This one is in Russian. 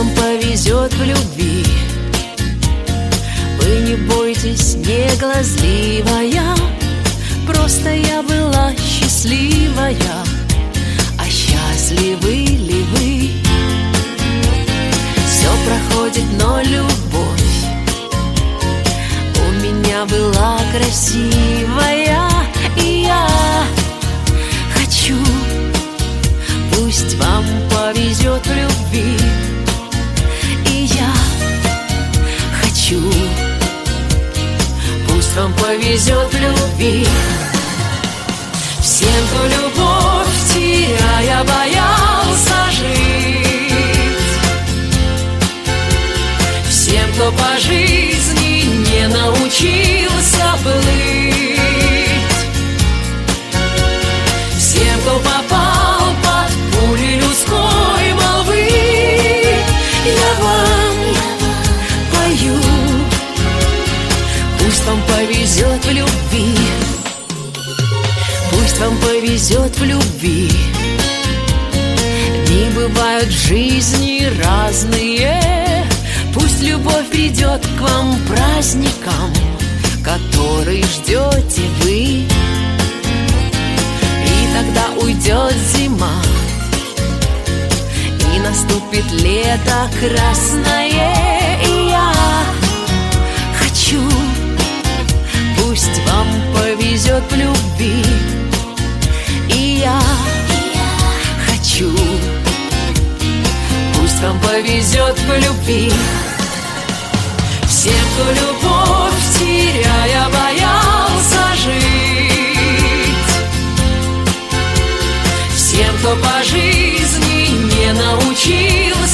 вам повезет в любви. Вы не бойтесь, не глазливая, просто я была счастливая. А счастливы ли вы? Все проходит, но любовь у меня была красивая. И я хочу, пусть вам повезет в любви. И я хочу, пусть вам повезет в любви. Всем, кто любовь теряя боялся жить, всем, кто по жизни не научился плыть, всем, кто попал под пули людской молвы, я вам пою, пусть вам повезет в любви. Пусть вам повезет в любви. Дни бывают в жизни разные. Пусть любовь придет к вам праздником, который ждете вы. И тогда уйдет зима, и наступит лето красное. И я хочу, пусть вам повезет в любви. И я хочу, пусть вам повезет в любви. Всем, кто любовь теряя боялся жить, всем, кто по жизни не научился